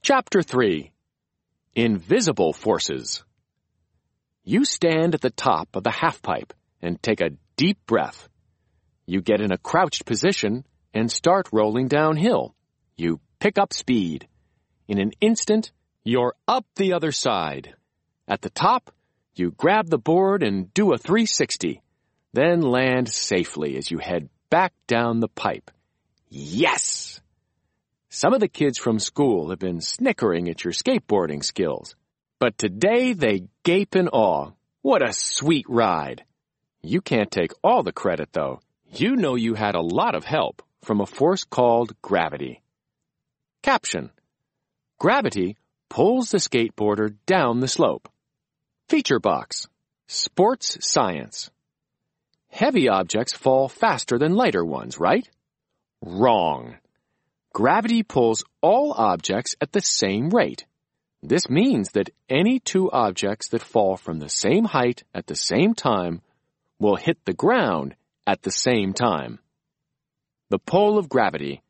Chapter 3. Invisible Forces. You stand at the top of the halfpipe and take a deep breath. You get in a crouched position and start rolling downhill. You pick up speed. In an instant, you're up the other side. At the top, you grab the board and do a 360, then land safely as you head back down the pipe. Yes! Some of the kids from school have been snickering at your skateboarding skills, but today they gape in awe. What a sweet ride! You can't take all the credit, though. You know you had a lot of help from a force called gravity. Caption: Gravity pulls the skateboarder down the slope. Feature box: Sports science. Heavy objects fall faster than lighter ones, right? Wrong. Gravity pulls all objects at the same rate. This means that any two objects that fall from the same height at the same time will hit the ground at the same time. The pull of gravity.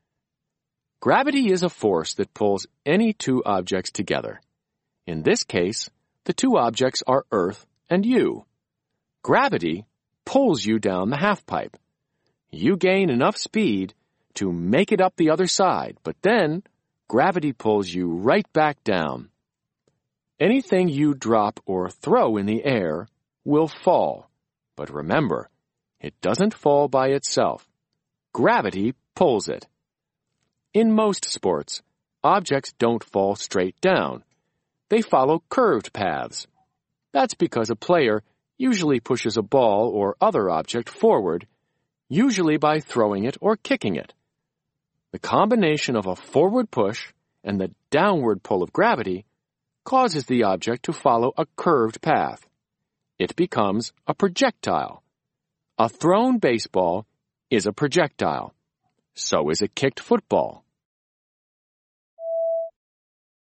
Gravity is a force that pulls any two objects together. In this case, the two objects are Earth and you. Gravity pulls you down the halfpipe. You gain enough speed to make it up the other side, but then gravity pulls you right back down. Anything you drop or throw in the air will fall. But remember, it doesn't fall by itself. Gravity pulls it. In most sports, objects don't fall straight down. They follow curved paths. That's because a player usually pushes a ball or other object forward, usually by throwing it or kicking it. The combination of a forward push and the downward pull of gravity causes the object to follow a curved path. It becomes a projectile. A thrown baseball is a projectile. So is a kicked football.